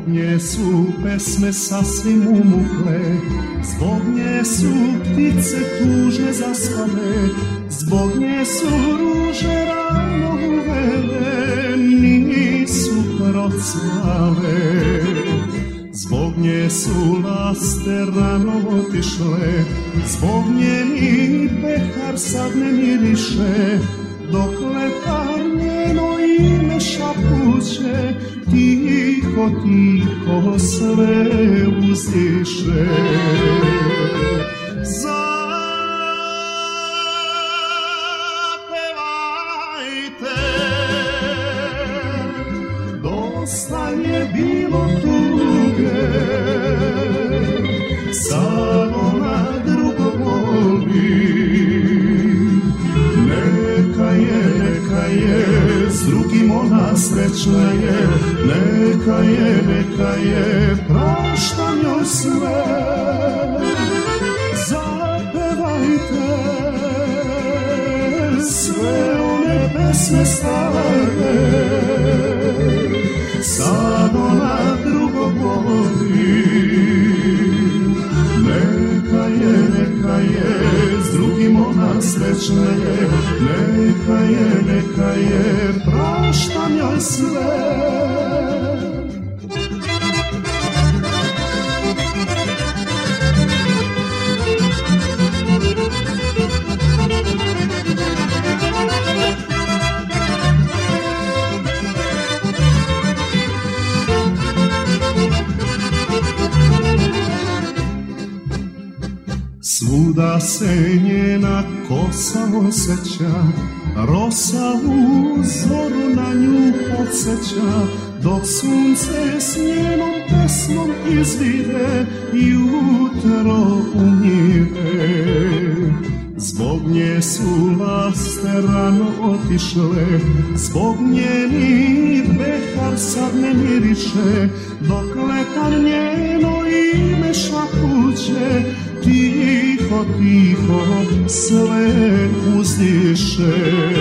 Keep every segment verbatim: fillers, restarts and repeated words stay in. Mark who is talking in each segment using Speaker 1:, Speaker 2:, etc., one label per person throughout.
Speaker 1: nje su pesme sasvim umukle, zbog nje su ptice tužne zaspale, zbog nje su ruže rano uvele, nisu procvale. Zbog nje su laste rano otišle, zbog nje ni pehar sad ne miriše, dok lepar njeno ime šapuće, tiho, tiho sve uzdiše. Zapevajte, dosta je bilo tuge, sad ona drugo voli. Neka je, neka je, s drugim ona srećna je, neka je, neka je, prašta njoj sve. Zapevajte sve one pesme stare, sad ona drugo voli. Neka je, neka je, s drugim ona srećna je, neka je, neka je, prašta njoj sve. Svuda se njena kosa osjeća, rosa u zoru na nju podsjeća, dok sunce s njenom pesmom izvire, jutro umire. Zbog nje su laste rano otišle, zbog nje ni behar sad ne miriše, dok letar njeno ime šapuće, tiho, tiho sve uzdiše.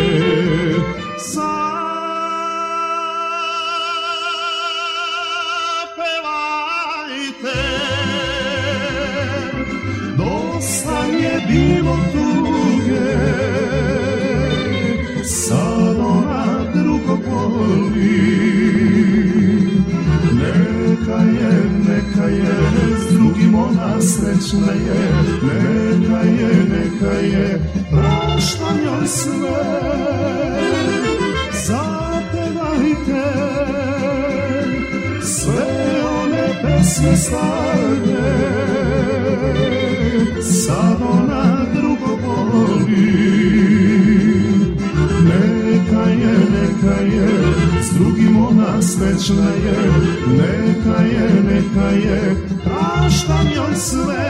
Speaker 1: Zapevajte, dosta je bilo tuge, sad ona drugo voli. Neka je, neka je, s drugim ona srećna je, neka je, neka je, prašta njoj sve. Zapevajte sve one pesme stare, sad ona drugo voli. Neka je, neka je, s drugim ona srećna je, neka je, neka je, prašta njoj sve.